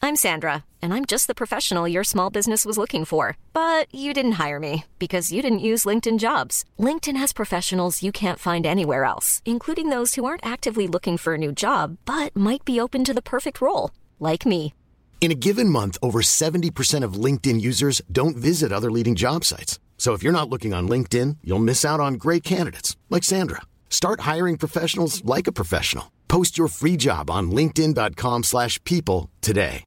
I'm Sandra, and I'm just the professional your small business was looking for. But you didn't hire me because you didn't use LinkedIn Jobs. LinkedIn has professionals you can't find anywhere else, including those who aren't actively looking for a new job, but might be open to the perfect role, like me. In a given month, over 70% of LinkedIn users don't visit other leading job sites. So if you're not looking on LinkedIn, you'll miss out on great candidates like Sandra. Start hiring professionals like a professional. Post your free job on linkedin.com/people today.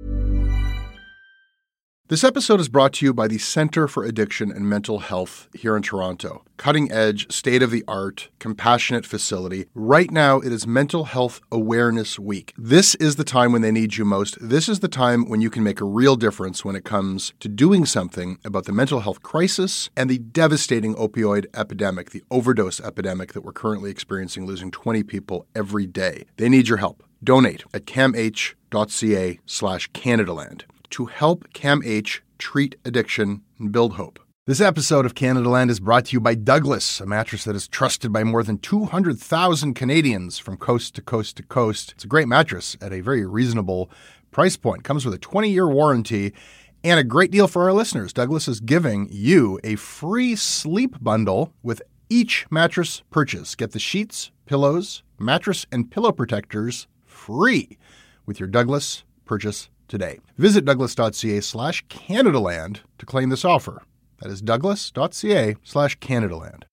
This episode is brought to you by the Center for Addiction and Mental Health here in Toronto. Cutting edge, state-of-the-art, compassionate facility. Right now, it is Mental Health Awareness Week. This is the time when they need you most. This is the time when you can make a real difference when it comes to doing something about the mental health crisis and the devastating opioid epidemic, the overdose epidemic that we're currently experiencing, losing 20 people every day. They need your help. Donate at camh.ca/Canadaland. to help CAMH treat addiction and build hope. This episode of Canadaland is brought to you by Douglas, a mattress that is trusted by more than 200,000 Canadians from coast to coast to coast. It's a great mattress at a very reasonable price point. Comes with a 20-year warranty and a great deal for our listeners. Douglas is giving you a free sleep bundle with each mattress purchase. Get the sheets, pillows, mattress, and pillow protectors free with your Douglas purchase today. Visit douglas.ca/Canadaland to claim this offer. That is douglas.ca/Canadaland.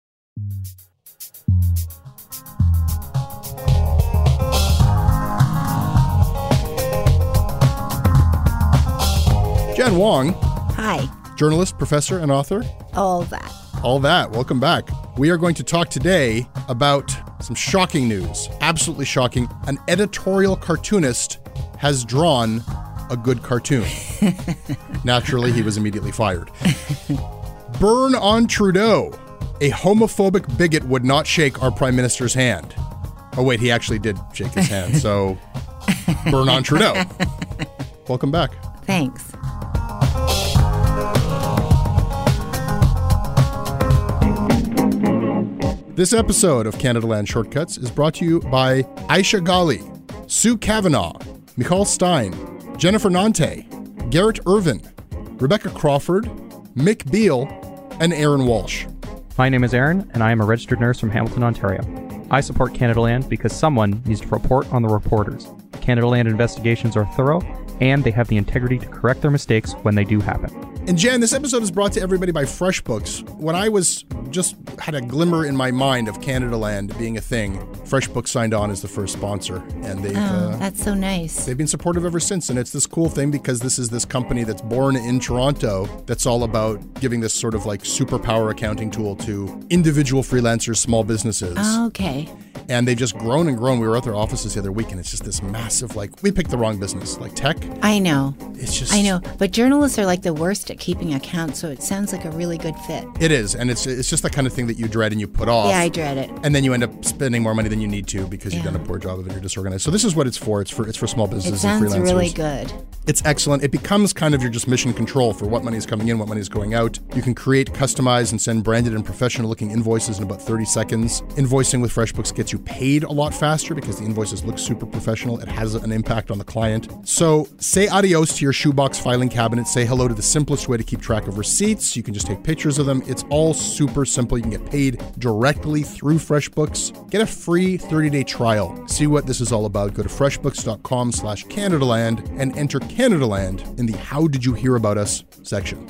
Jen Wong. Hi. Journalist, professor, and author. All that. All that. Welcome back. We are going to talk today about some shocking news. Absolutely shocking. An editorial cartoonist has drawn a good cartoon. Naturally, he was immediately fired. Burn on Trudeau. A homophobic bigot would not shake our prime minister's hand. Oh, wait, he actually did shake his hand. So, burn on Trudeau. Welcome back. Thanks. This episode of Canadaland Shortcuts is brought to you by Aisha Ghali, Sue Kavanaugh, Michal Stein, Jennifer Nante, Garrett Irvin, Rebecca Crawford, Mick Beale, and Aaron Walsh. My name is Aaron, and I am a registered nurse from Hamilton, Ontario. I support Canadaland because someone needs to report on the reporters. Canadaland investigations are thorough, and they have the integrity to correct their mistakes when they do happen. And Jen, this episode is brought to everybody by FreshBooks. When I was just had a glimmer in my mind of Canadaland being a thing, FreshBooks signed on as the first sponsor, and that's so nice. They've been supportive ever since, and it's this cool thing because this is this company that's born in Toronto that's all about giving this sort of like superpower accounting tool to individual freelancers, small businesses. Oh, okay. And they've just grown and grown. We were at their offices the other week, and it's just this massive, like, we picked the wrong business, like tech. I know. It's just... I know. But journalists are like the worst at keeping accounts, so it sounds like a really good fit. It is, and it's just the kind of thing that you dread and you put off. Yeah, I dread it. And then you end up spending more money than you need to because you've done a poor job of it, you're disorganized. So this is what it's for. It's for small businesses and freelancers. It sounds really good. It's excellent. It becomes kind of your just mission control for what money is coming in, what money is going out. You can create, customize, and send branded and professional-looking invoices in about 30 seconds. Invoicing with FreshBooks gets you paid a lot faster because the invoices look super professional. It has an impact on the client. So say adios to your shoebox filing cabinet. Say hello to the simplest way to keep track of receipts. You can just take pictures of them. It's all super simple. You can get paid directly through FreshBooks. Get a free 30-day trial. See what this is all about. Go to freshbooks.com/Canadaland and enter Canadaland in the How Did You Hear About Us section.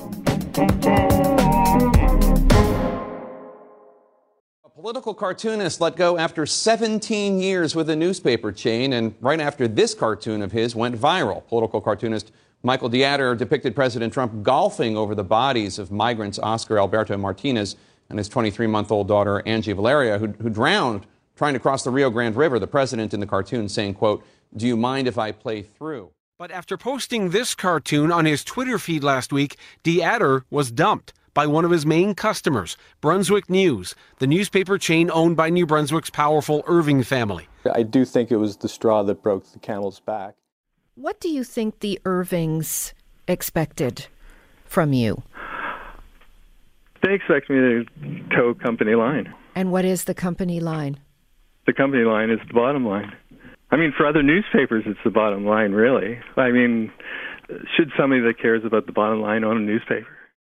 A political cartoonist let go after 17 years with a newspaper chain, and right after this cartoon of his went viral. Political cartoonist Michael Dieter depicted President Trump golfing over the bodies of migrants Oscar Alberto Martinez and his 23-month-old daughter Angie Valeria, who drowned trying to cross the Rio Grande River. The president in the cartoon saying, quote, "Do you mind if I play through?" But after posting this cartoon on his Twitter feed last week, Dieter was dumped by one of his main customers, Brunswick News, the newspaper chain owned by New Brunswick's powerful Irving family. I do think it was the straw that broke the camel's back. What do you think the Irvings expected from you? They expect me to toe company line. And what is the company line? The company line is the bottom line. I mean, for other newspapers, it's the bottom line, really. I mean, should somebody that cares about the bottom line own a newspaper?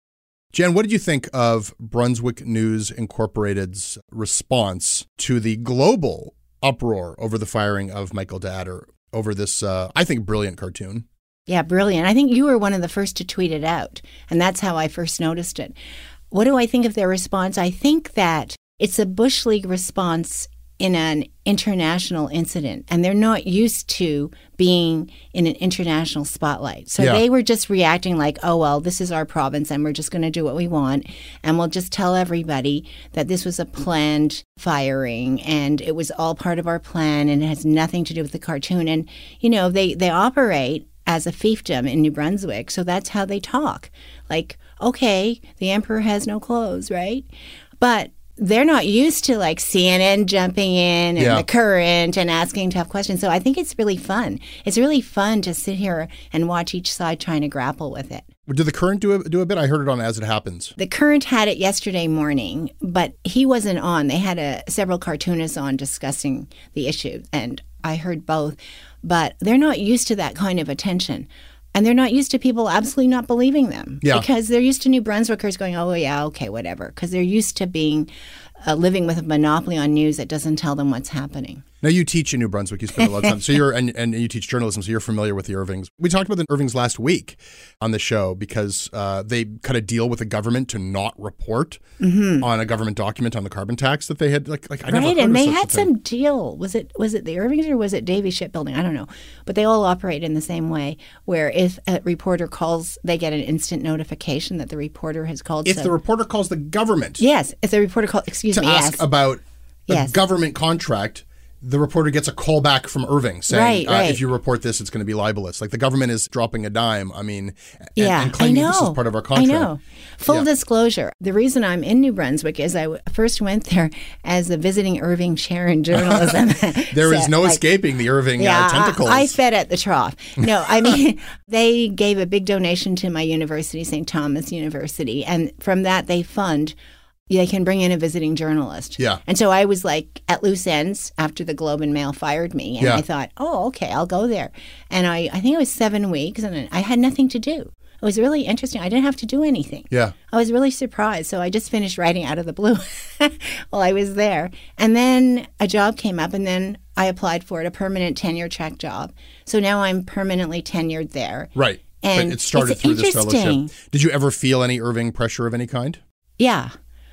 Jen, what did you think of Brunswick News Incorporated's response to the global uproar over the firing of Michael d'Adder over this, I think, brilliant cartoon? Yeah, brilliant. I think you were one of the first to tweet it out, and that's how I first noticed it. What do I think of their response? I think that it's a Bush League response in an international incident, and they're not used to being in an international spotlight. So they were just reacting like, oh, well, this is our province, and we're just going to do what we want, and we'll just tell everybody that this was a planned firing, and it was all part of our plan, and it has nothing to do with the cartoon. And, you know, they operate as a fiefdom in New Brunswick, so that's how they talk. Like, okay, the emperor has no clothes, right? But they're not used to like CNN jumping in and the Current and asking tough questions. So I think it's really fun. It's really fun to sit here and watch each side trying to grapple with it. Did the Current do a bit? I heard it on As It Happens. The Current had it yesterday morning, but he wasn't on. They had several cartoonists on discussing the issue, and I heard both. But they're not used to that kind of attention. And they're not used to people absolutely not believing them. Yeah. Because they're used to New Brunswickers going, oh, yeah, okay, whatever. Because they're used to being living with a monopoly on news that doesn't tell them what's happening. Now, you teach in New Brunswick. You spend a lot of time. So you're and you teach journalism, so you're familiar with the Irvings. We talked about the Irvings last week on the show because they cut a deal with the government to not report on a government document on the carbon tax that they had. Like I never heard and of they such had a thing. some deal. Was it the Irvings or was it Davy Shipbuilding? I don't know. But they all operate in the same way, where if a reporter calls, they get an instant notification that the reporter has called. If the reporter calls the government, yes. If the reporter calls, to ask about a government contract, the reporter gets a call back from Irving saying, if you report this, it's going to be libelous. Like the government is dropping a dime. I mean, and claiming this is part of our contract. I know. Full disclosure. The reason I'm in New Brunswick is I first went there as a visiting Irving chair in journalism. There is no escaping the Irving tentacles. I fed at the trough. No, I mean, they gave a big donation to my university, St. Thomas University, and from that they fund. They can bring in a visiting journalist. Yeah. And so I was like at loose ends after the Globe and Mail fired me. And I thought, oh, okay, I'll go there. And I think it was 7 weeks and I had nothing to do. It was really interesting. I didn't have to do anything. Yeah. I was really surprised. So I just finished writing out of the blue while I was there. And then a job came up and then I applied for it, a permanent tenure track job. So now I'm permanently tenured there. Right. And but it started through this fellowship. Did you ever feel any Irving pressure of any kind? Yeah.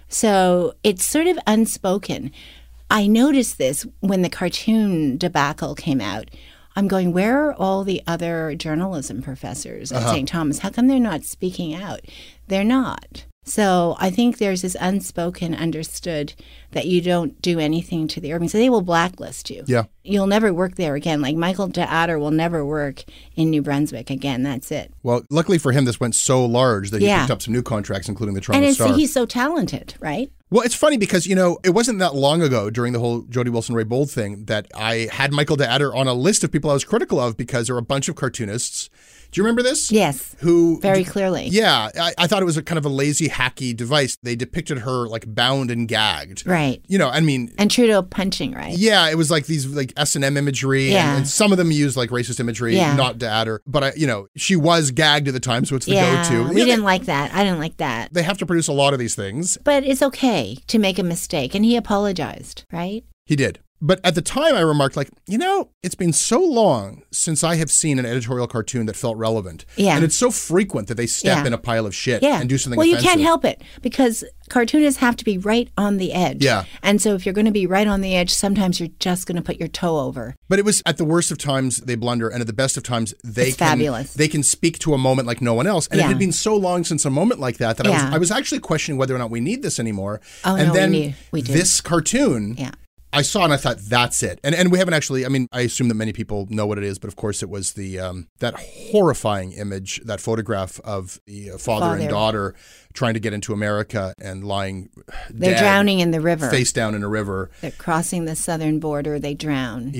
So it's sort of unspoken. I noticed this when the cartoon debacle came out. I'm going, where are all the other journalism professors at St. Thomas? How come they're not speaking out? They're not. So I think there's this unspoken understood that you don't do anything to the Irving. So they will blacklist you. Yeah. You'll never work there again. Like Michael d'Adder will never work in New Brunswick again. That's it. Well, luckily for him, this went so large that he picked up some new contracts, including the Toronto Star. And he's so talented, right? Well, it's funny because, you know, it wasn't that long ago during the whole Jody Wilson-Ray Bold thing that I had Michael d'Adder on a list of people I was critical of because there were a bunch of cartoonists. Do you remember this? Yes. Who very clearly. Yeah. I thought it was a kind of a lazy, hacky device. They depicted her like bound and gagged. Right. You know, I mean. And Trudeau punching, right? Yeah. It was like these like S&M imagery. Yeah. And some of them used like racist imagery, not d'Adder. But, she was gagged at the time, so it's the go-to. We didn't like that. I didn't like that. They have to produce a lot of these things. But it's okay to make a mistake. And he apologized, right? He did. But at the time, I remarked, like, it's been so long since I have seen an editorial cartoon that felt relevant. Yeah. And it's so frequent that they step in a pile of shit and do something offensive. Well, you can't help it because cartoonists have to be right on the edge. Yeah. And so if you're going to be right on the edge, sometimes you're just going to put your toe over. But it was at the worst of times they blunder, and at the best of times they fabulous. They can speak to a moment like no one else. And it had been so long since a moment like that I was actually questioning whether or not we need this anymore. Oh, and no, then we do. This cartoon... Yeah. I saw and I thought, that's it. And we haven't actually, I assume that many people know what it is, but of course it was the that horrifying image, that photograph of the father and daughter trying to get into America and lying They're dead, drowning in the river. Face down in a river. They're crossing the southern border. They drown. Yeah.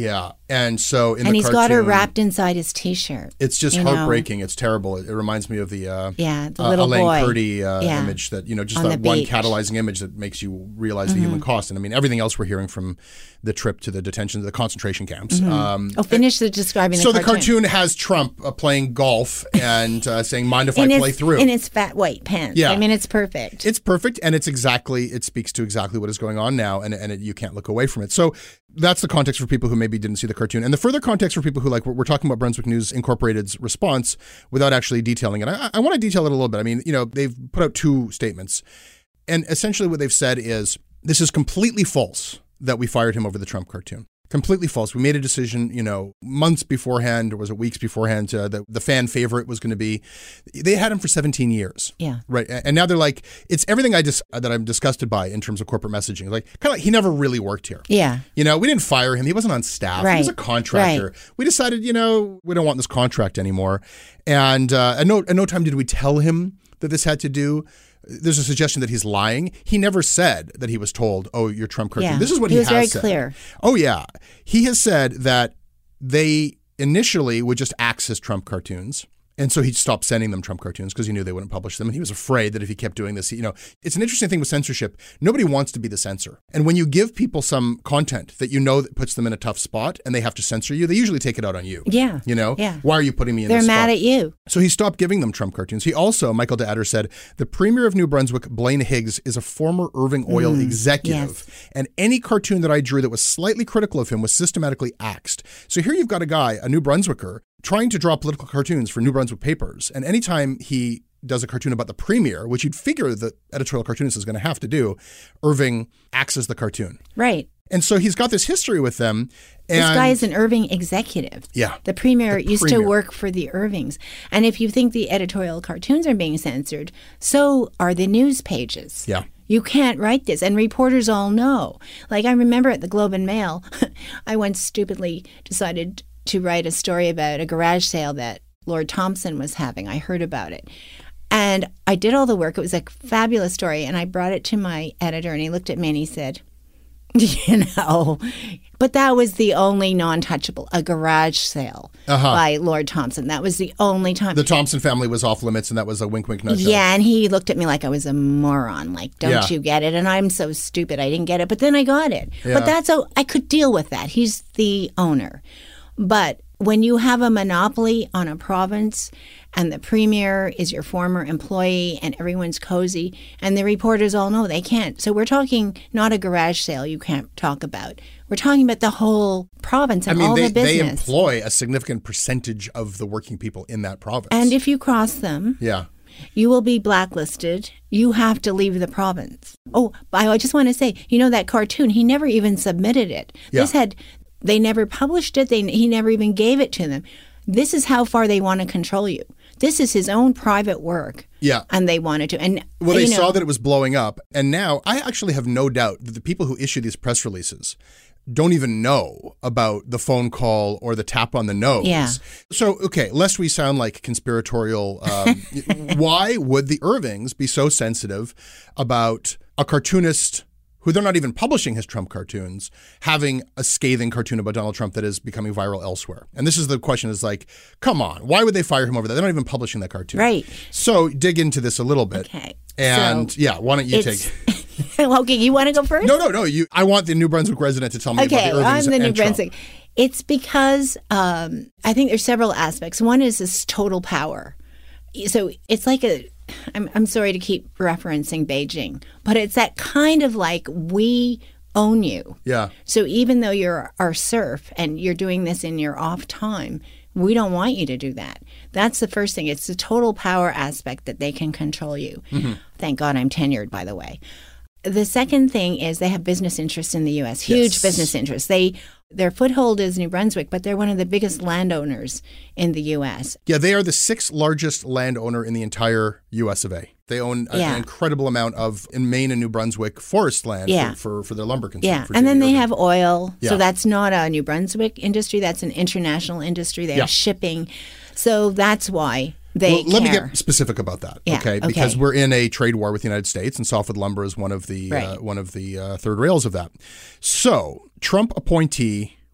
And so in and the he's cartoon, got her wrapped inside his T-shirt. It's just heartbreaking. It's terrible. It reminds me of the the little Elaine boy. Purdy image that, just On that the one beach. catalyzing image that makes you realize the human cost. And I mean, everything else we're hearing from the trip to the detention, the concentration camps. Finish describing the cartoon. So the cartoon has Trump playing golf and saying, mind if I play through? In his fat white pants. Yeah. I mean, it's perfect. It's perfect, and it speaks to exactly what is going on now, and you can't look away from it. So that's the context for people who maybe didn't see the cartoon. And the further context for people who, like, we're talking about Brunswick News Incorporated's response without actually detailing it. I want to detail it a little bit. I mean, they've put out 2 statements, and essentially what they've said is, this is completely false that we fired him over the Trump cartoon. Completely false. We made a decision, months beforehand, or was it weeks beforehand, that the fan favorite was going to be. They had him for 17 years. Yeah. Right. And now they're like, it's everything that I'm disgusted by in terms of corporate messaging. Like, kind of like he never really worked here. Yeah. We didn't fire him. He wasn't on staff. He was a contractor. Right. We decided, we don't want this contract anymore. And at no time did we tell him that this had to do. There's a suggestion that he's lying. He never said that he was told, "Oh, you're Trump cartoon." Yeah. This is what he has was said. very clear. Oh yeah, he has said that they initially would just axe his Trump cartoons. And so he stopped sending them Trump cartoons because he knew they wouldn't publish them. And he was afraid that if he kept doing this, it's an interesting thing with censorship. Nobody wants to be the censor. And when you give people some content that that puts them in a tough spot and they have to censor you, they usually take it out on you. Yeah. Yeah. Why are you putting me in this spot? They're mad at you. So he stopped giving them Trump cartoons. He also, Michael DeAdder said, the Premier of New Brunswick, Blaine Higgs, is a former Irving Oil executive. Yes. And any cartoon that I drew that was slightly critical of him was systematically axed. So here you've got a guy, a New Brunswicker, trying to draw political cartoons for New Brunswick papers. And anytime he does a cartoon about the Premier, which you'd figure the editorial cartoonist is going to have to do, Irving axes the cartoon. Right. And so he's got this history with them. And this guy is an Irving executive. Yeah. The Premier used to work for the Irvings. And if you think the editorial cartoons are being censored, so are the news pages. Yeah. You can't write this. And reporters all know. Like, I remember at the Globe and Mail, I once stupidly decided to write a story about a garage sale that Lord Thompson was having. I heard about it. And I did all the work. It was a fabulous story. And I brought it to my editor, and he looked at me and he said, but that was the only non-touchable, a garage sale by Lord Thompson. That was the only time. The Thompson family was off limits, and that was a wink, wink, nudge. Yeah, and he looked at me like I was a moron. Like, don't you get it? And I'm so stupid, I didn't get it. But then I got it. Yeah. But I could deal with that. He's the owner. But when you have a monopoly on a province and the Premier is your former employee and everyone's cozy and the reporters all know they can't. So we're talking not a garage sale you can't talk about. We're talking about the whole province and all the business. They employ a significant percentage of the working people in that province. And if you cross them, you will be blacklisted. You have to leave the province. Oh, I just want to say, that cartoon, he never even submitted it. Yeah. They never published it. He never even gave it to them. This is how far they want to control you. This is his own private work. Yeah. And they wanted to. And they saw that it was blowing up. And now I actually have no doubt that the people who issue these press releases don't even know about the phone call or the tap on the nose. Yeah. So, okay, lest we sound like conspiratorial, why would the Irvings be so sensitive about a cartoonist who they're not even publishing his Trump cartoons, having a scathing cartoon about Donald Trump that is becoming viral elsewhere? And this is the question is like, come on, why would they fire him over that? They're not even publishing that cartoon. Right. So dig into this a little bit. Okay. And why don't you take... Okay, you want to go first? No. I want the New Brunswick resident to tell me about the Irvings I'm the New and Trump. Brunswick. It's because I think there's several aspects. One is this total power. So it's like I'm sorry to keep referencing Beijing, but it's that kind of like we own you. Yeah. So even though you're our serf and you're doing this in your off time, we don't want you to do that. That's the first thing. It's the total power aspect that they can control you. Mm-hmm. Thank God I'm tenured, by the way. The second thing is they have business interests in the U.S., huge business interests. Their foothold is New Brunswick, but they're one of the biggest landowners in the U.S. Yeah, they are the 6th largest landowner in the entire U.S. of A. They own an incredible amount of, in Maine and New Brunswick, forest land for their lumber consumption. Yeah, and then they have oil. So that's not a New Brunswick industry. That's an international industry. They have shipping. So that's why they Let me get specific about that, okay? Because we're in a trade war with the United States, and softwood lumber is one of the third rails of that. So, Trump appointee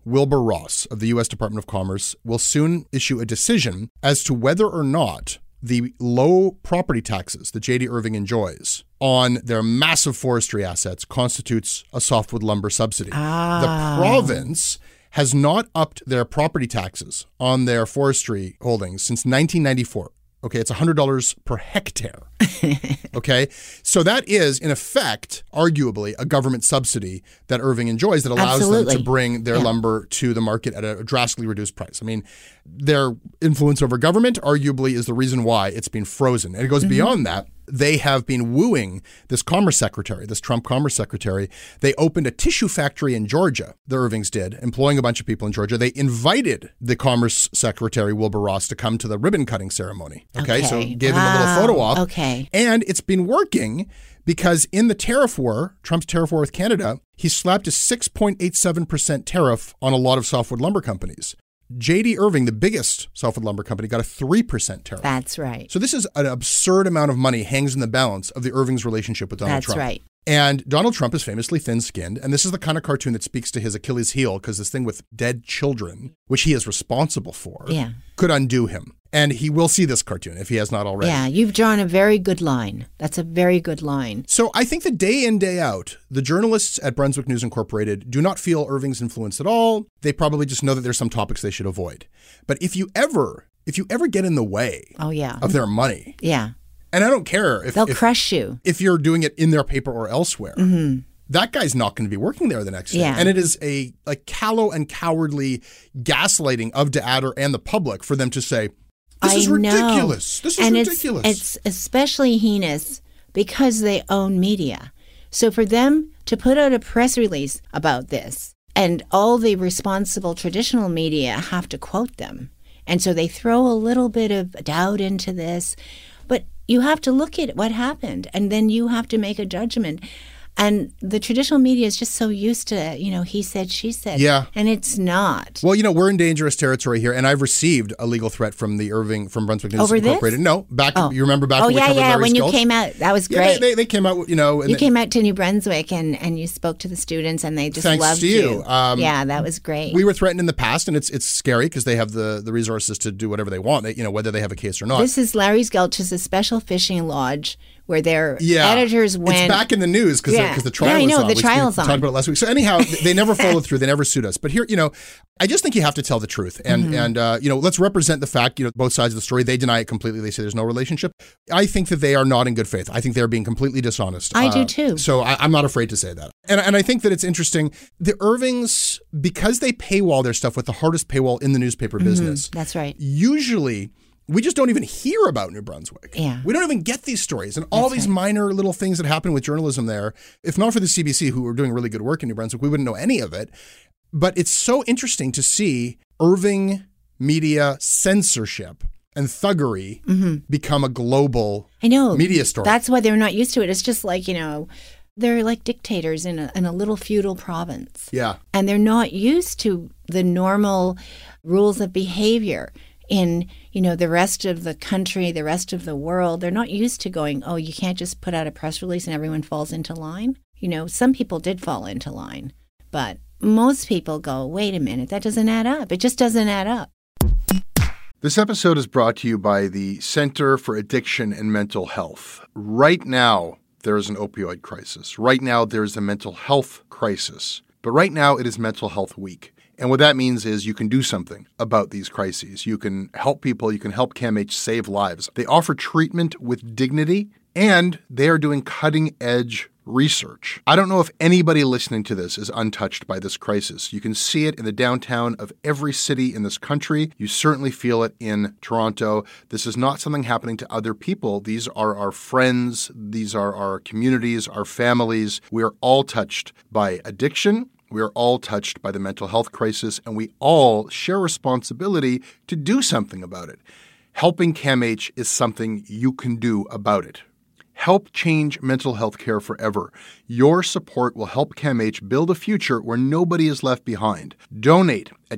Wilbur Ross of the U.S. Department of Commerce will soon issue a decision as to whether or not the low property taxes that J.D. Irving enjoys on their massive forestry assets constitutes a softwood lumber subsidy. The province has not upped their property taxes on their forestry holdings since 1994. Okay, it's $100 per hectare. Okay, so that is, in effect, arguably a government subsidy that Irving enjoys that allows them to bring their lumber to the market at a drastically reduced price. I mean, their influence over government arguably is the reason why it's been frozen. And it goes beyond that. They have been wooing this Commerce Secretary, this Trump Commerce Secretary. They opened a tissue factory in Georgia, the Irvings did, employing a bunch of people in Georgia. They invited the Commerce Secretary, Wilbur Ross, to come to the ribbon cutting ceremony. Okay. So gave him a little photo op. Okay. And it's been working because in the tariff war, Trump's tariff war with Canada, he slapped a 6.87% tariff on a lot of softwood lumber companies. J.D. Irving, the biggest softwood lumber company, got a 3% tariff. That's right. So this is an absurd amount of money hangs in the balance of the Irving's relationship with Donald Trump. That's right. And Donald Trump is famously thin-skinned, and this is the kind of cartoon that speaks to his Achilles heel, because this thing with dead children, which he is responsible for, could undo him. And he will see this cartoon if he has not already. Yeah, you've drawn a very good line. That's a very good line. So I think that day in, day out, the journalists at Brunswick News Incorporated do not feel Irving's influence at all. They probably just know that there's some topics they should avoid. But if you ever get in the way of their money, and I don't care if they'll crush you if you're doing it in their paper or elsewhere. That guy's not going to be working there the next day. And it is a callow and cowardly gaslighting of DeAdder and the public for them to say, this is ridiculous. This is ridiculous. It's especially heinous because they own media. So for them to put out a press release about this, and all the responsible traditional media have to quote them. And so they throw a little bit of doubt into this. But you have to look at what happened, and then you have to make a judgment. And the traditional media is just so used to, he said, she said. Yeah. And it's not. Well, we're in dangerous territory here, and I've received a legal threat from from Brunswick News Incorporated. This? No, you remember back when we covered Larry when Skulls? You came out, that was great. Yeah, they came out, You came out to New Brunswick, and you spoke to the students, and they just loved you. Yeah, that was great. We were threatened in the past, and it's scary because they have the resources to do whatever they want, whether they have a case or not. This is Larry's Gulch, is a special fishing lodge where their editors went. It's back in the news because the trial is on. The trial's on. We talked about it last week. So anyhow, they never followed through. They never sued us. But here, I just think you have to tell the truth. And, let's represent the fact, both sides of the story. They deny it completely. They say there's no relationship. I think that they are not in good faith. I think they're being completely dishonest. I do too. So I'm not afraid to say that. And I think that it's interesting. The Irvings, because they paywall their stuff with the hardest paywall in the newspaper business. That's right. Usually, we just don't even hear about New Brunswick. Yeah. We don't even get these stories and all these minor little things that happen with journalism there. If not for the CBC, who were doing really good work in New Brunswick, we wouldn't know any of it. But it's so interesting to see Irving media censorship and thuggery become a global media story. That's why they're not used to it. It's just like, they're like dictators in a little feudal province. Yeah. And they're not used to the normal rules of behavior in, the rest of the country, the rest of the world. They're not used to going, you can't just put out a press release and everyone falls into line. Some people did fall into line, but most people go, wait a minute, that doesn't add up. It just doesn't add up. This episode is brought to you by the Center for Addiction and Mental Health. Right now, there is an opioid crisis. Right now, there is a mental health crisis. But right now, it is Mental Health Week. And what that means is you can do something about these crises. You can help people. You can help CAMH save lives. They offer treatment with dignity, and they are doing cutting-edge research. I don't know if anybody listening to this is untouched by this crisis. You can see it in the downtown of every city in this country. You certainly feel it in Toronto. This is not something happening to other people. These are our friends. These are our communities, our families. We are all touched by addiction. We are all touched by the mental health crisis, and we all share responsibility to do something about it. Helping CAMH is something you can do about it. Help change mental health care forever. Your support will help CAMH build a future where nobody is left behind. Donate at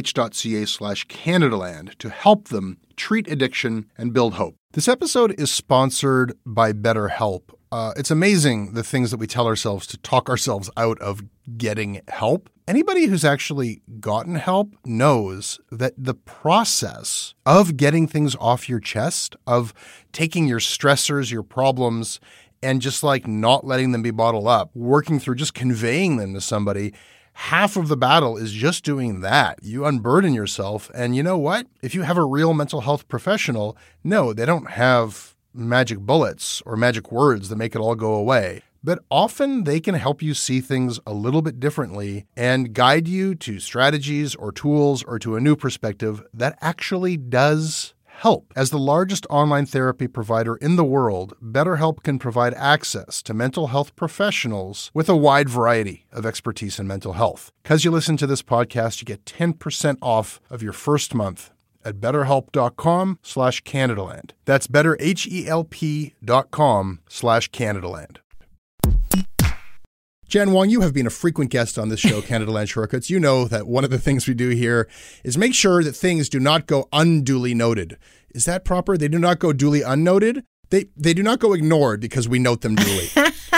camh.ca/Canadaland to help them treat addiction and build hope. This episode is sponsored by BetterHelp. It's amazing the things that we tell ourselves to talk ourselves out of getting help. anybody who's actually gotten help knows that the process of getting things off your chest, of taking your stressors, your problems, and just like not letting them be bottled up, working through just conveying them to somebody, half of the battle is just doing that. You unburden yourself. And you know what? If you have a real mental health professional, no, they don't have magic bullets or magic words that make it all go away. But often they can help you see things a little bit differently and guide you to strategies or tools or to a new perspective that actually does help. As the largest online therapy provider in the world, BetterHelp can provide access to mental health professionals with a wide variety of expertise in mental health. Because you listen to this podcast, you get 10% off of your first month at betterhelp.com/Canadaland. That's betterhelp.com/Canadaland. Jan Wong, you have been a frequent guest on this show, Canadaland Shortcuts. You know that one of the things we do here is make sure that things do not go unduly noted. Is that proper? They do not go duly unnoted? They do not go ignored because we note them duly.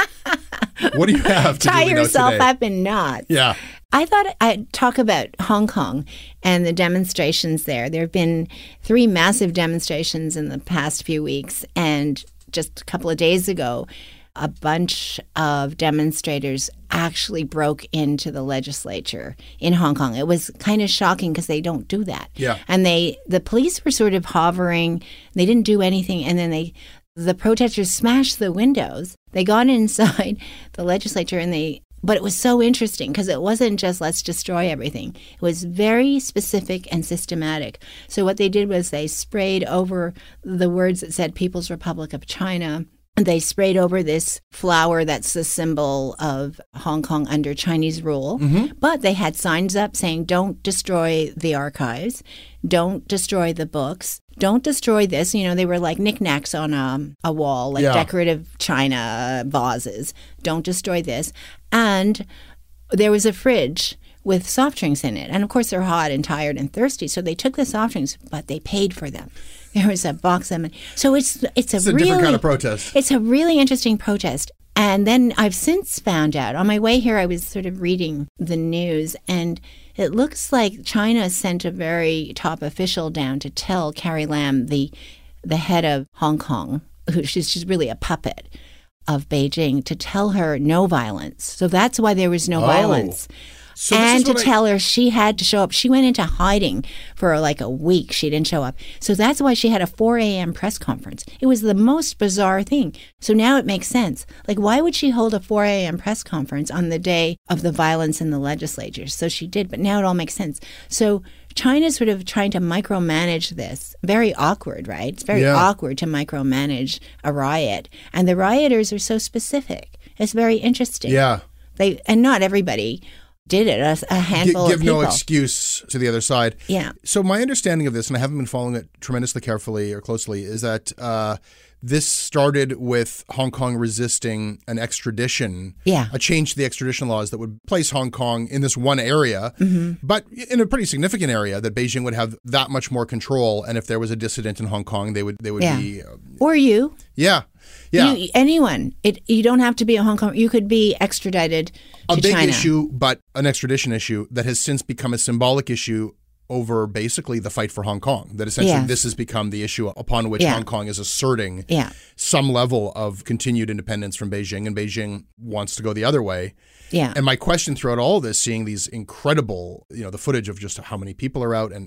What do you have to tie duly note yourself today? up in knots? Yeah. I thought I'd talk about Hong Kong and the demonstrations there. There have been 3 massive demonstrations in the past few weeks, and just a couple of days ago, a bunch of demonstrators actually broke into the legislature in Hong Kong. It was kind of shocking because they don't do that. Yeah. And the police were sort of hovering. They didn't do anything. And then the protesters smashed the windows. They got inside the legislature but it was so interesting because it wasn't just let's destroy everything. It was very specific and systematic. So what they did was they sprayed over the words that said People's Republic of China. They sprayed over this flower that's the symbol of Hong Kong under Chinese rule. Mm-hmm. But they had signs up saying, don't destroy the archives, don't destroy the books, don't destroy this. You know, they were like knickknacks on a wall, like decorative china vases. Don't destroy this. And there was a fridge with soft drinks in it. And of course, they're hot and tired and thirsty. So they took the soft drinks, but they paid for them. There was a box of them. So it's a really different kind of protest. It's a really interesting protest. And then I've since found out, on my way here, I was sort of reading the news, and it looks like China sent a very top official down to tell Carrie Lam, the head of Hong Kong, she's really a puppet of Beijing, to tell her no violence. So that's why there was no violence. So and to tell her she had to show up. She went into hiding for like a week. She didn't show up. So that's why she had a 4 a.m. press conference. It was the most bizarre thing. So now it makes sense. Like, why would she hold a 4 a.m. press conference on the day of the violence in the legislature? So she did, but now it all makes sense. So China's sort of trying to micromanage this. Very awkward, right? It's very awkward to micromanage a riot. And the rioters are so specific. It's very interesting. Yeah. And not everybody did it, a handful of people. Give no excuse to the other side. Yeah. So my understanding of this, and I haven't been following it tremendously carefully or closely, is that this started with Hong Kong resisting an extradition, a change to the extradition laws that would place Hong Kong in this one area, but in a pretty significant area that Beijing would have that much more control. And if there was a dissident in Hong Kong, they would be... or you. Yeah. Yeah. Anyone. You don't have to be a Hong Kong. You could be extradited to China. A big issue, but an extradition issue that has since become a symbolic issue over basically the fight for Hong Kong. That essentially this has become the issue upon which Hong Kong is asserting some level of continued independence from Beijing, and Beijing wants to go the other way. Yeah. And my question throughout all this, seeing these incredible, the footage of just how many people are out, and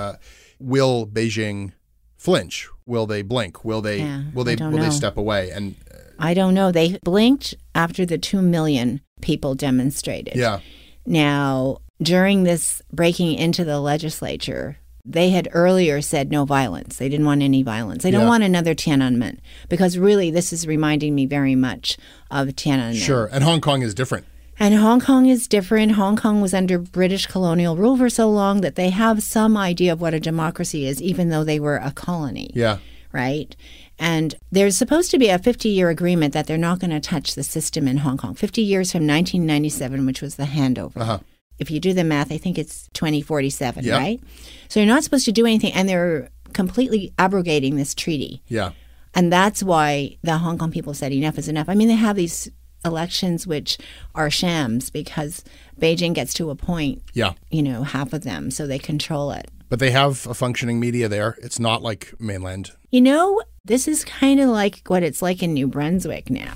will Beijing flinch? Will they blink? Will they step away? And I don't know. They blinked after the 2 million people demonstrated. Yeah. Now, during this breaking into the legislature, they had earlier said no violence. They didn't want any violence. They don't want another Tiananmen, because really this is reminding me very much of Tiananmen. Sure. And Hong Kong is different. And Hong Kong is different. Hong Kong was under British colonial rule for so long that they have some idea of what a democracy is, even though they were a colony. Yeah. Right? And there's supposed to be a 50-year agreement that they're not going to touch the system in Hong Kong. 50 years from 1997, which was the handover. Uh-huh. If you do the math, I think it's 2047, right? So you're not supposed to do anything, and they're completely abrogating this treaty. Yeah. And that's why the Hong Kong people said enough is enough. I mean, they have these elections which are shams because Beijing gets to appoint, half of them, so they control it. But they have a functioning media there. It's not like mainland. This is kind of like what it's like in New Brunswick now.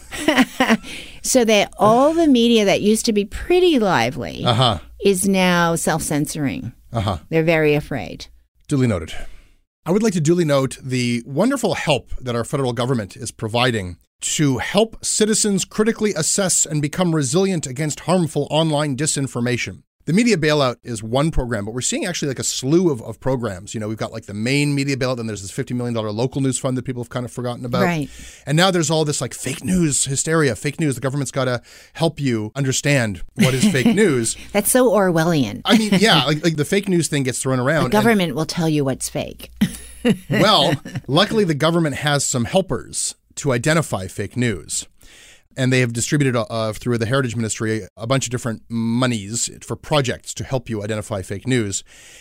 So that all the media that used to be pretty lively is now self-censoring. They're very afraid. Duly noted. I would like to duly note the wonderful help that our federal government is providing to help citizens critically assess and become resilient against harmful online disinformation. The media bailout is one program, but we're seeing actually like a slew of programs. We've got like the main media bailout, then there's this $50 million local news fund that people have kind of forgotten about. Right. And now there's all this like fake news hysteria, fake news. The government's got to help you understand what is fake news. That's so Orwellian. I mean, yeah, like the fake news thing gets thrown around. The government will tell you what's fake. Well, luckily the government has some helpers to identify fake news. And they have distributed through the Heritage Ministry a bunch of different monies for projects to help you identify fake news.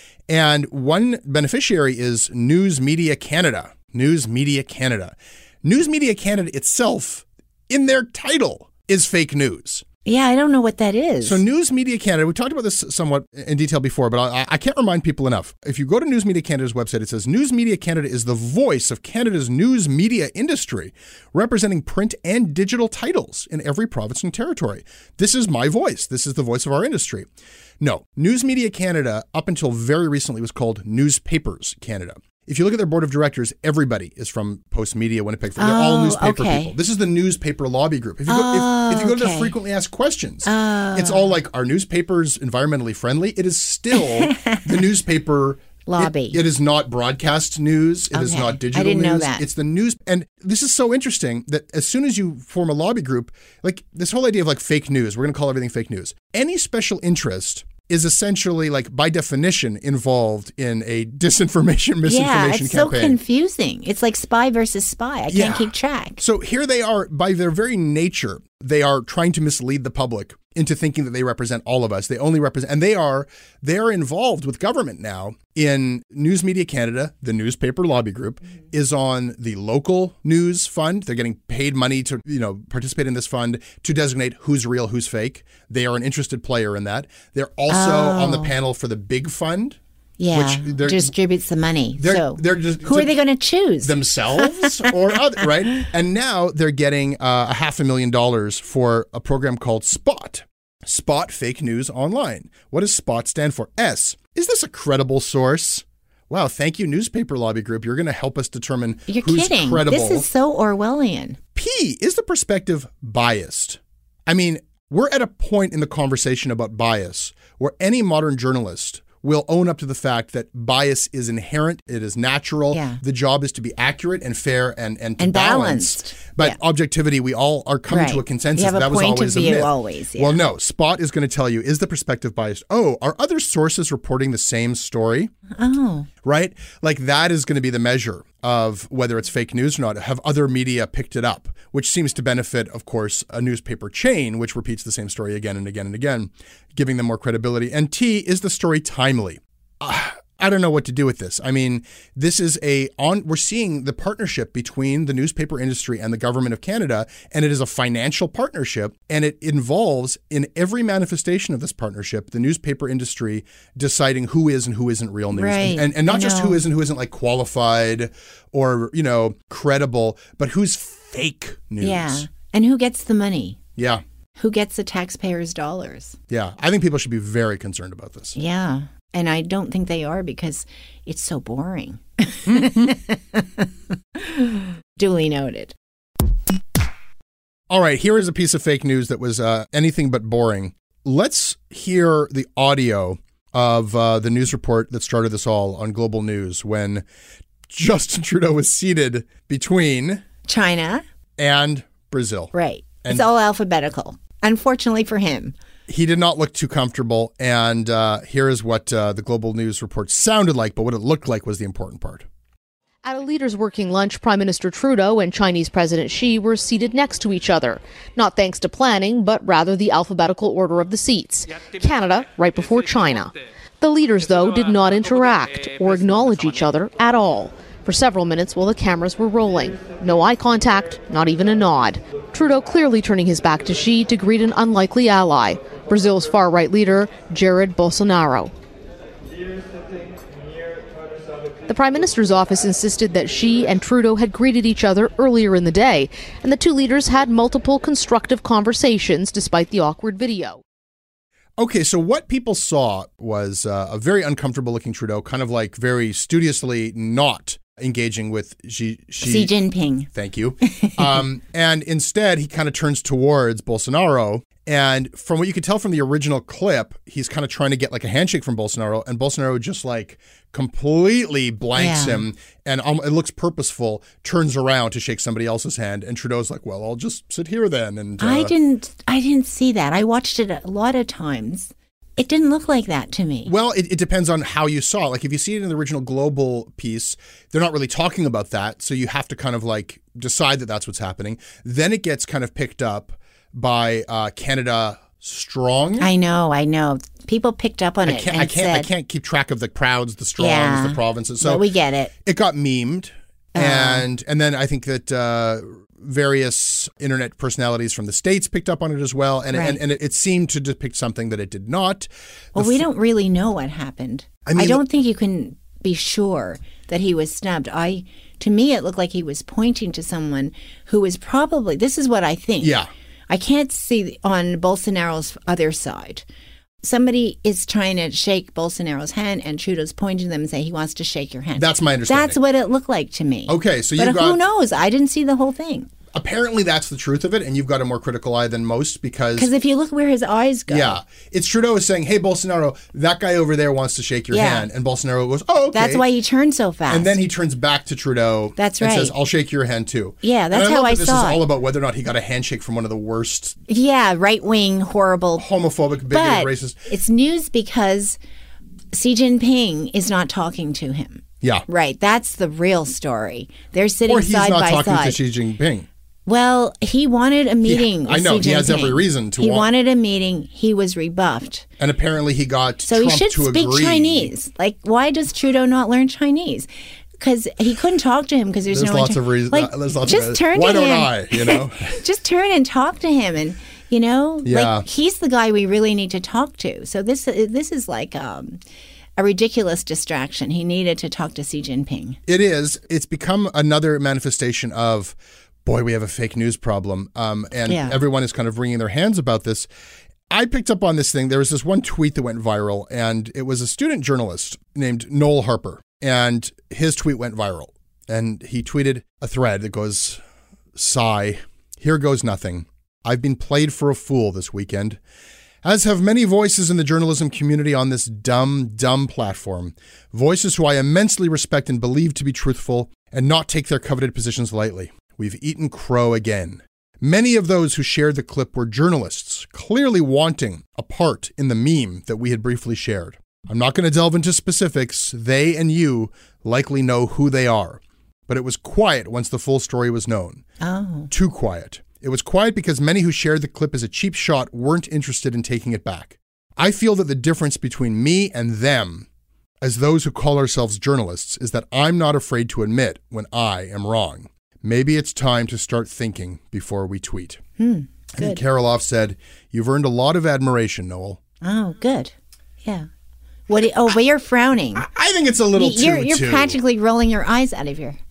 And one beneficiary is News Media Canada. News Media Canada. News Media Canada itself, in their title, is fake news. Yeah, I don't know what that is. So News Media Canada, we talked about this somewhat in detail before, but I can't remind people enough. If you go to News Media Canada's website, it says News Media Canada is the voice of Canada's news media industry, representing print and digital titles in every province and territory. This is my voice. This is the voice of our industry. No, News Media Canada, up until very recently, was called Newspapers Canada. If you look at their board of directors, everybody is from Post Media Winnipeg. They're all newspaper people. This is the newspaper lobby group. If you go to the frequently asked questions, it's all like, are newspapers environmentally friendly? It is still the newspaper lobby. It is not broadcast news. It is not digital news. I didn't know that. It's the news. And this is so interesting that as soon as you form a lobby group, like this whole idea of like fake news, we're going to call everything fake news. Any special interest is essentially, like, by definition, involved in a disinformation, misinformation campaign. Yeah, it's so confusing. It's like spy versus spy. I can't keep track. So here they are, by their very nature, they are trying to mislead the public into thinking that they represent all of us. They only represent, and they are involved with government now in News Media Canada. The newspaper lobby group is on the local news fund. They're getting paid money to, participate in this fund to designate who's real, who's fake. They are an interested player in that. They're also on the panel for the big fund. Yeah, which distributes the money. Who are they going to choose? Themselves or other, right? And now they're getting $500,000 for a program called SPOT. Spot Fake News Online. What does SPOT stand for? S. Is this a credible source? Wow, thank you, Newspaper Lobby Group. You're going to help us determine who's credible. This is so Orwellian. P. Is the perspective biased? I mean, we're at a point in the conversation about bias where any modern journalist will own up to the fact that bias is inherent. It is natural. Yeah. The job is to be accurate and fair and balanced. But objectivity, we all are coming to a consensus. That was always a myth. Always, Well, no. Spot is going to tell you, is the perspective biased? Oh, are other sources reporting the same story? Oh. Right? Like that is going to be the measure of whether it's fake news or not. Have other media picked it up? Which seems to benefit, of course, a newspaper chain, which repeats the same story again and again and again, giving them more credibility. And T, is the story timely? I don't know what to do with this. I mean, this is we're seeing the partnership between the newspaper industry and the government of Canada, and it is a financial partnership, and it involves, in every manifestation of this partnership, the newspaper industry deciding who is and who isn't real news. Right. And not just who isn't like qualified or, credible, but who's fake news. Yeah. And who gets the money? Yeah. Who gets the taxpayers' dollars? Yeah. I think people should be very concerned about this. Yeah. And I don't think they are because it's so boring. Duly noted. All right, here is a piece of fake news that was anything but boring. Let's hear the audio of the news report that started this all on Global News when Justin Trudeau was seated between China and Brazil. Right. It's all alphabetical, unfortunately for him. He did not look too comfortable, and here is what the Global News report sounded like, but what it looked like was the important part. At a leaders' working lunch, Prime Minister Trudeau and Chinese President Xi were seated next to each other, not thanks to planning, but rather the alphabetical order of the seats. Canada right before China. The leaders, though, did not interact or acknowledge each other at all for several minutes while the cameras were rolling. No eye contact, not even a nod. Trudeau clearly turning his back to Xi to greet an unlikely ally, Brazil's far-right leader, Jair Bolsonaro. The Prime Minister's office insisted that Xi and Trudeau had greeted each other earlier in the day, and the two leaders had multiple constructive conversations despite the awkward video. Okay, so what people saw was a very uncomfortable-looking Trudeau, kind of like very studiously not engaging with Xi Jinping. Thank you. And instead, he kind of turns towards Bolsonaro. And from what you could tell from the original clip, he's kind of trying to get like a handshake from Bolsonaro, and Bolsonaro just like completely blanks him, and it looks purposeful, turns around to shake somebody else's hand, and Trudeau's like, well, I'll just sit here then. And I didn't see that. I watched it a lot of times. It didn't look like that to me. Well, it depends on how you saw it. Like if you see it in the original Global piece, they're not really talking about that. So you have to kind of like decide that that's what's happening. Then it gets kind of picked up by Canada Strong. I know. People picked up on it. I can't keep track of the crowds, the Strongs, the provinces. So but we get it. It got memed. And then I think that various internet personalities from the States picked up on it as well. And, right. and it seemed to depict something that it did not. Well, we don't really know what happened. I don't think you can be sure that he was snubbed. To me, it looked like he was pointing to someone who was probably, this is what I think. Yeah. I can't see on Bolsonaro's other side. Somebody is trying to shake Bolsonaro's hand, and Trudeau's pointing to them and saying he wants to shake your hand. That's my understanding. That's what it looked like to me. Okay, so but who knows? I didn't see the whole thing. Apparently that's the truth of it, and you've got a more critical eye than most because if you look where his eyes go. Yeah. It's Trudeau is saying, hey, Bolsonaro, that guy over there wants to shake your hand. And Bolsonaro goes, oh, okay. That's why he turned so fast. And then he turns back to Trudeau and says, I'll shake your hand too. Yeah, that's how I saw it. This is all about whether or not he got a handshake from one of the worst. Yeah, right-wing, horrible. Homophobic, bigoted, racist. It's news because Xi Jinping is not talking to him. Yeah. Right. That's the real story. They're sitting side by side. Or he's not talking to Xi Jinping. Well, he wanted a meeting. I know. He has every reason to. He wanted a meeting. He was rebuffed. And apparently he got so Trump he should to speak agree. Chinese. Like, why does Trudeau not learn Chinese? Because he couldn't talk to him because there's no lots of reasons. Like, there's lots just of turn why to don't him. I? You know, just turn and talk to him, and like he's the guy we really need to talk to. So this is like a ridiculous distraction. He needed to talk to Xi Jinping. It is. It's become another manifestation of, boy, we have a fake news problem. And everyone is kind of wringing their hands about this. I picked up on this thing. There was this one tweet that went viral, and it was a student journalist named Noel Harper. And his tweet went viral. And he tweeted a thread that goes, sigh, here goes nothing. I've been played for a fool this weekend, as have many voices in the journalism community on this dumb platform. Voices who I immensely respect and believe to be truthful and not take their coveted positions lightly. We've eaten crow again. Many of those who shared the clip were journalists, clearly wanting a part in the meme that we had briefly shared. I'm not going to delve into specifics. They and you likely know who they are. But it was quiet once the full story was known. Oh. Too quiet. It was quiet because many who shared the clip as a cheap shot weren't interested in taking it back. I feel that the difference between me and them, as those who call ourselves journalists, is that I'm not afraid to admit when I am wrong. Maybe it's time to start thinking before we tweet. Good. And Karoloff said, you've earned a lot of admiration, Noel. Oh, good. Yeah. But you're frowning. I think it's a little You're practically rolling your eyes out of your...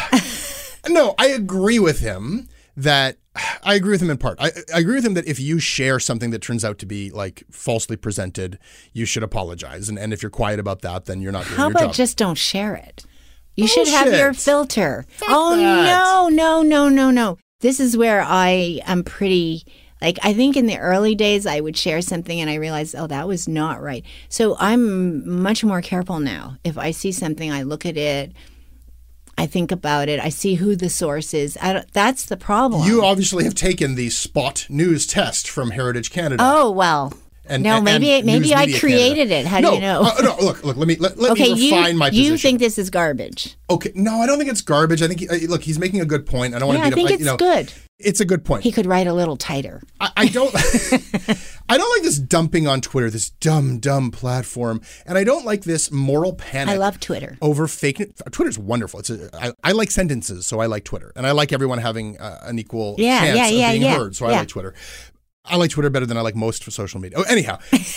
No, I agree with him that... I agree with him in part. I agree with him that if you share something that turns out to be like falsely presented, you should apologize. And if you're quiet about that, then you're not doing your job. How about just don't share it? You should have your filter. Fuck that. No. This is where I am pretty, I think in the early days I would share something and I realized, that was not right. So I'm much more careful now. If I see something, I look at it, I think about it, I see who the source is. That's the problem. You obviously have taken the spot news test from Heritage Canada. Oh, well. Maybe I created it. How do you know? No, look. Let me refine my position. You think this is garbage? Okay, no, I don't think it's garbage. I think he's making a good point. I don't want to beat up. I think it's good. It's a good point. He could write a little tighter. I don't. I don't like this dumping on Twitter, this dumb platform, and I don't like this moral panic. I love Twitter over fake news. Twitter's wonderful. I like sentences, so I like Twitter, and I like everyone having an equal chance of being heard. So I like Twitter. I like Twitter better than I like most social media. Oh, anyhow,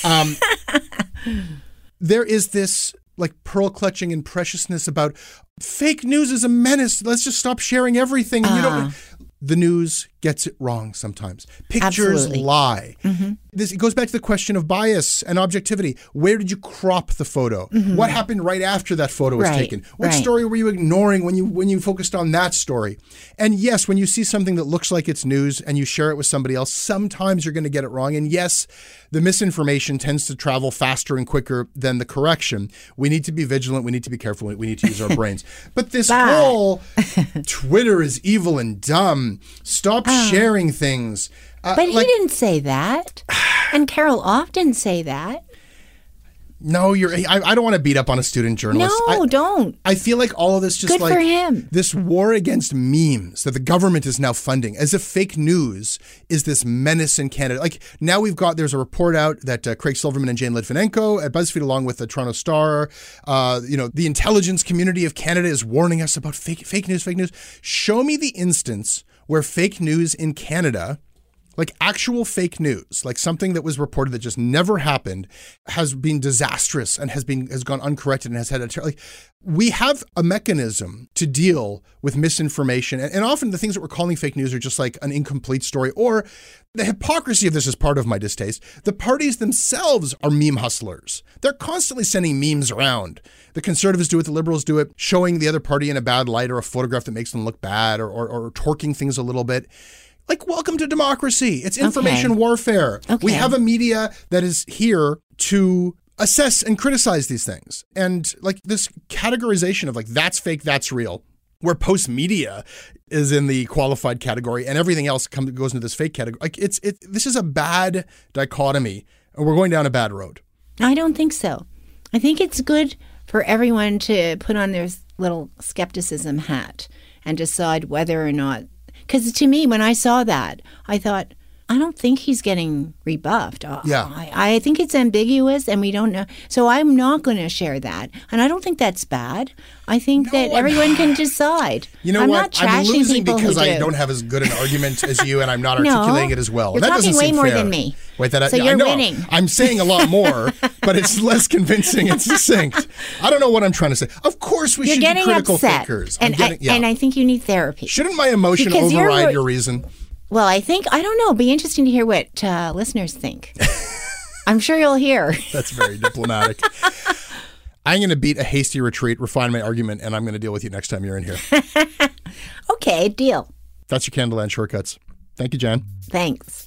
there is this like pearl clutching and preciousness about fake news is a menace. Let's just stop sharing everything. And the news gets it wrong sometimes. Pictures lie. Mm-hmm. It goes back to the question of bias and objectivity. Where did you crop the photo? Mm-hmm. What happened right after that photo was taken? What story were you ignoring when you focused on that story? And yes, when you see something that looks like it's news and you share it with somebody else, sometimes you're going to get it wrong. And yes, the misinformation tends to travel faster and quicker than the correction. We need to be vigilant. We need to be careful. We need to use our brains. But this whole Twitter is evil and dumb. Stop sharing things. But he didn't say that. And Carol often say that. No, I don't want to beat up on a student journalist. No, don't. I feel like all of this just Good for him. This war against memes that the government is now funding, as if fake news is this menace in Canada. Like now there's a report out that Craig Silverman and Jane Litvinenko at BuzzFeed, along with the Toronto Star, the intelligence community of Canada is warning us about fake news. Show me the instance where fake news in Canada, like actual fake news, like something that was reported that just never happened, has been disastrous and has gone uncorrected and has had we have a mechanism to deal with misinformation. And often the things that we're calling fake news are just like an incomplete story, or the hypocrisy of this is part of my distaste. The parties themselves are meme hustlers. They're constantly sending memes around. The Conservatives do it, the Liberals do it, showing the other party in a bad light or a photograph that makes them look bad or torquing things a little bit. Like, welcome to democracy. It's information warfare. Okay. We have a media that is here to assess and criticize these things. And like this categorization of like, that's fake, that's real, where post media is in the qualified category and everything else goes into this fake category. Like this is a bad dichotomy and we're going down a bad road. I don't think so. I think it's good for everyone to put on their little skepticism hat and decide whether or not. Because to me, when I saw that, I thought, I don't think he's getting rebuffed. I think it's ambiguous and we don't know. So I'm not going to share that. And I don't think that's bad. I think that everyone can decide. You know I'm what? Not trashing I'm losing people because who do. I don't have as good an argument as you and I'm not articulating it as well. You're that talking doesn't way seem more fair. than me. Wait, so you're winning. I'm saying a lot more, but it's less convincing and succinct. I don't know what I'm trying to say. Of course we should be critical thinkers. And I think you need therapy. Shouldn't my emotion override your reason? Well, I don't know. It'd be interesting to hear what listeners think. I'm sure you'll hear. That's very diplomatic. I'm going to beat a hasty retreat, refine my argument, and I'm going to deal with you next time you're in here. Okay, deal. That's your Canadaland Shortcuts. Thank you, Jan. Thanks.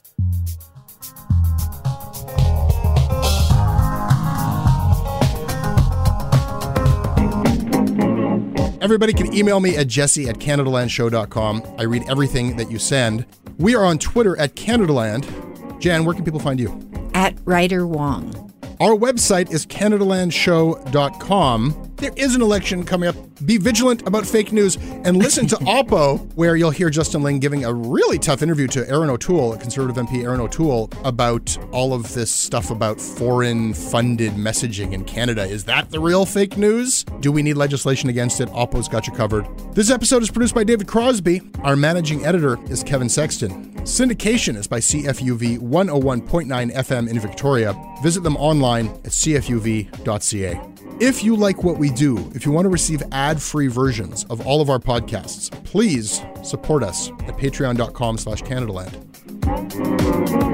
Everybody can email me at jesse@CanadaLandShow.com. I read everything that you send. We are on Twitter at CanadaLand. Jan, where can people find you? At Ryder Wong. Our website is CanadaLandShow.com. There is an election coming up. Be vigilant about fake news and listen to Oppo, where you'll hear Justin Ling giving a really tough interview to Erin O'Toole, Conservative MP Erin O'Toole, about all of this stuff about foreign-funded messaging in Canada. Is that the real fake news? Do we need legislation against it? Oppo's got you covered. This episode is produced by David Crosby. Our managing editor is Kevin Sexton. Syndication is by CFUV 101.9 FM in Victoria. Visit them online at cfuv.ca. If you like what we do, if you want to receive ad-free versions of all of our podcasts, please support us at patreon.com/CanadaLand.